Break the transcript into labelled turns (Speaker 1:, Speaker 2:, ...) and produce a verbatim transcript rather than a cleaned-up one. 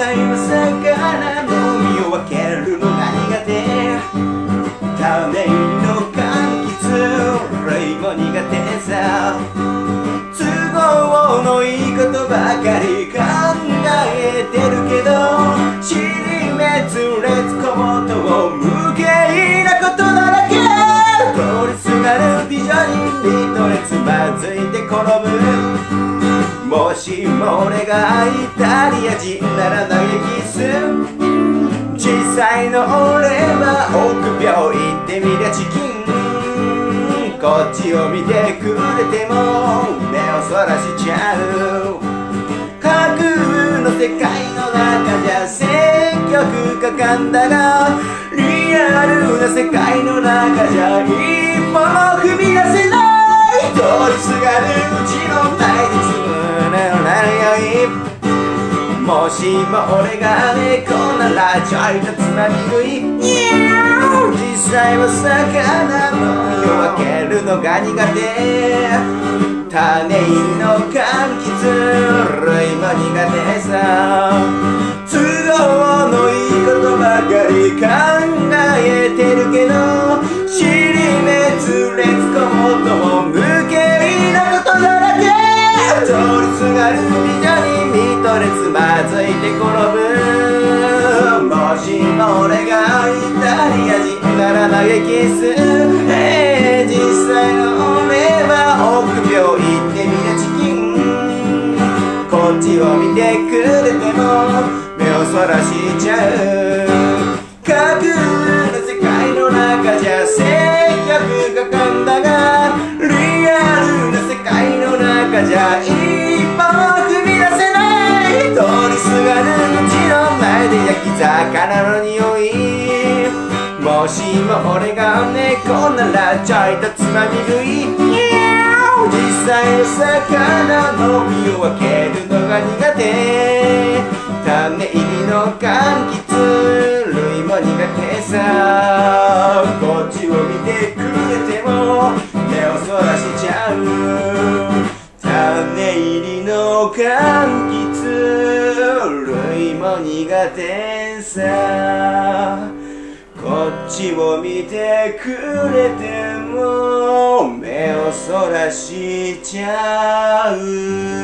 Speaker 1: 際は魚の身を分けるのが苦手。ため息の柑橘類も苦手さ。都合のいいことばかり考えてるけど、尻滅裂小言を無形なことだらけ。通りすがる美女に見とれつまずいて転ぶ。もしも俺がイタリア人なら嘆きす。実際の俺は臆病言ってみりゃチキン。こっちを見てくれても目をそらしちゃう。架空の世界の中じゃ選曲かかんだが、リアルな世界の中じゃ一歩も踏み出せない。通りすがるうちの前につぶれないよい。もしも俺が猫ならちょいとつまみ食い。実際は魚の身を分けるのが苦手。種入りの柑橘類も苦手さ。都合のいいことばかり考えてるけど、尻滅裂小言も無形なことだらけ。通りすがる美女に見とれつまずいて転ぶ。もしも俺がイタリア人なら嘆きす。えー、実際の俺は臆病言ってみりゃチキン。こっちを見てくれても目をそらしちゃう。架空の世界の中じゃ制約がかんだが、リアルな世界の中じゃ一歩踏み出せない。通りすがるうちの前で焼き魚の匂い。もしも俺が猫ならちょいとつまみ食い。実際の魚の身を分けるのが苦手。種入りの柑橘類も苦手さ。こっちを見てくれても目をそらしちゃう。種入りの柑橘類も苦手さ。こっちを見てくれても目をそらしちゃう。